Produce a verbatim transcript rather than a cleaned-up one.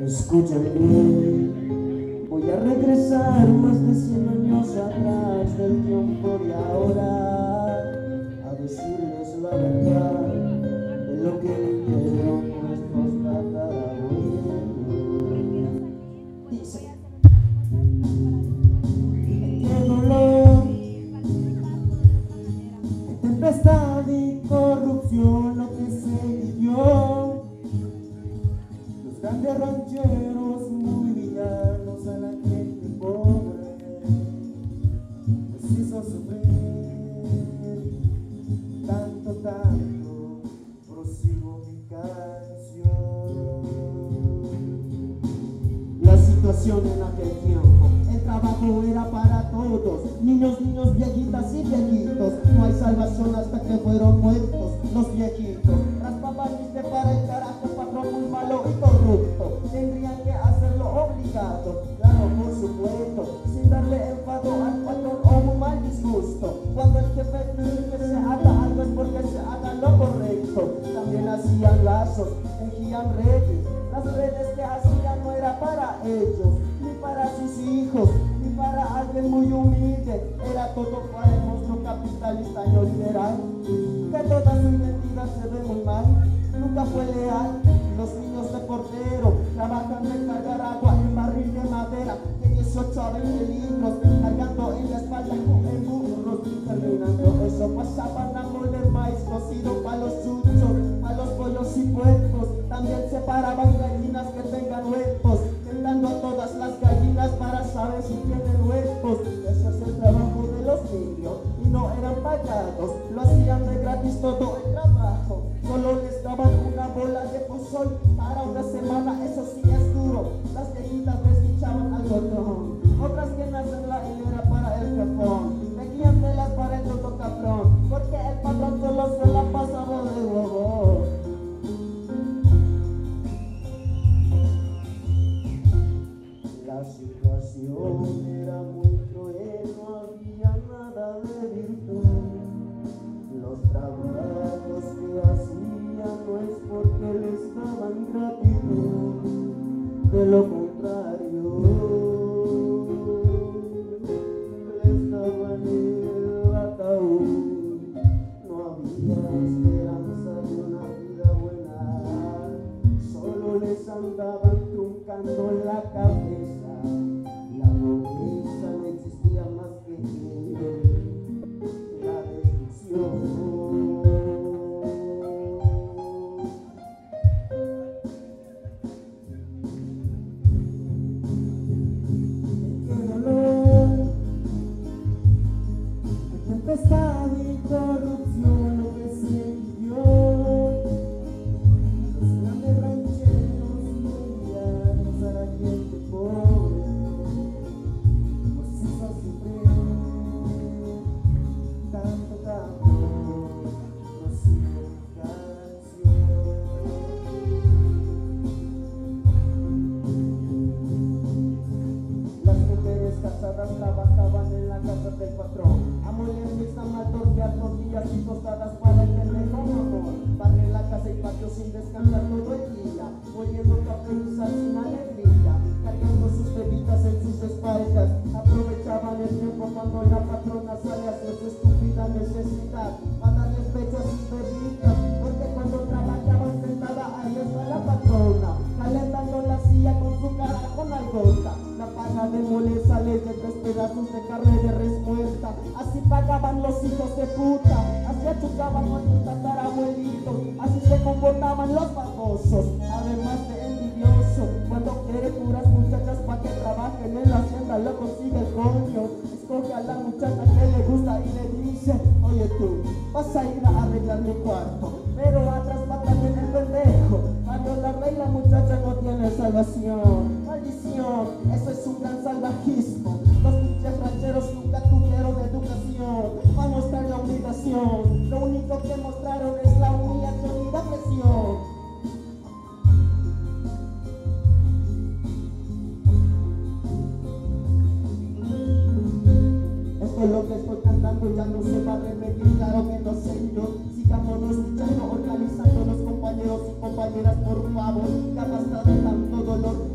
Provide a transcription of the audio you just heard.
Escúchame bien, voy a regresar más de cien años atrás del tiempo de ahora, a decirles la verdad de lo que vivieron nuestros tatarabuelos. Dice: qué dolor, qué tempestad y corrupción lo que se vivió. Los grandes rancheros muy villanos a la gente pobre les hizo sufrir tanto, tanto. Prosigo mi canción. La situación en aquel tiempo, el trabajo era para todos, niños, niños, viejitas y viejitos. No hay salvación hasta que fueron muertos los viejitos. Raspaban viste para el carajo, patrón muy malo y corrupto. Tendrían que hacerlo obligado, claro, por supuesto, sin darle enfado al patrón o un mal disgusto. Cuando el jefe quiere que se haga algo es porque se haga lo correcto. También hacían lazos, tejían redes. Las redes que hacían no era para ellos, ni para sus hijos, ni para alguien muy humilde. Era todo para el monstruo capitalista neoliberal, que toda su identidad se ve muy mal. Nunca fue leal. Los niños de portero trabajan de cargar agua en barril de madera de dieciocho a veinte litros, cargando en la espalda en burros. Terminando eso pasaban a moler maíz cocido para los chuchos, para los pollos y puercos. También separaban gallinas que tengan huevos, tentando a todas las gallinas para saber si tienen huevos. Ese es el trabajo de los niños y no eran pagados, lo hacían de gratis todo el trabajo. Solo les daban una bola de pozol para una semana, eso sí es duro. Las viejitas les echaban algodón, otras llenas en la hilera para el jefón. Tejían telas para el toto cabrón, porque el patrón solo se la pasaba de huevo. La situación era muy cruel, no había nada de virtud. Los trabajos que hacían no es porque les daban gratitud, de lo contrario les daban el ataúd. No había esperanza de una vida buena, solo les andaban truncando la cabeza. La pobreza no existía más que la destrucción. Qué dolor, qué tempestad y corrupción lo que se vivió. Los grandes rancheros villanos a la gente pobre los hizo sufrir tanto, tanto. Prosigo mi canción. Las mujeres casadas trabajaban en la casa del patrón, a moler nixtamal, tortear tortillas y tostadas para el pendejo mamón. Barrer la casa y patio sin descansar todo el día, oliendo café y sal sin alegría, cargando sus bebidas en sus espaldas. Aprovechaban el tiempo cuando la patrona sale a hacer su estúpida necesidad, a darles pecho a sus bebidas, porque cuando trabajaban sentada ahí está la patrona, calentando la silla con su carajo nalgota. La paga de mole sale de tres pedazos de carne de res muerta. Así pagaban los hijos de puta, así achucaban nuestros tatarabuelitos, así se comportaban los babosos. Además de envidioso, cuando quiere puras muchachas pa' que trabajen en la hacienda, lo consigue el coño. Escoge a la muchacha que le gusta y le dice: oye tú, vas a ir a arreglar mi cuarto, pero atrás va también el pendejo. A violarla y la muchacha no tiene salvación. Maldición, eso es un gran salvajismo. Los pinches rancheros nunca tuvieron educación, va a mostrar la humillación. Lo único que mostraron es la humillación y la presión. Esto es lo que estoy cantando, ya no se va a repetir, claro que no sé yo. Sigámonos escuchando, organizándonos compañeros y compañeras, por favor. Ya basta de tanto dolor.